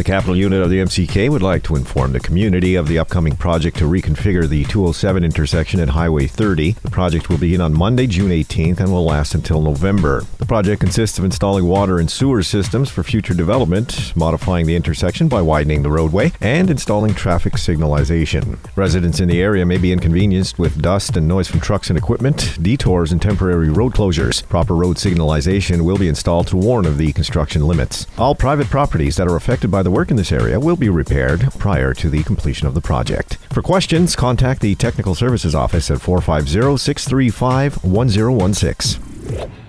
Capital Unit of the MCK would like to inform the community of the upcoming project to reconfigure the 207 intersection at Highway 30. The project will begin on Monday, June 18th and will last until November. The project consists of installing water and sewer systems for future development, modifying the intersection by widening the roadway, and installing traffic signalization. Residents in the area may be inconvenienced with dust and noise from trucks and equipment, detours, and temporary road closures. Proper road signalization will be installed to warn of the construction limits. All private properties that are affected by the work in this area will be repaired prior to the completion of the project. For questions, contact the Technical Services Office at 450-635-1016.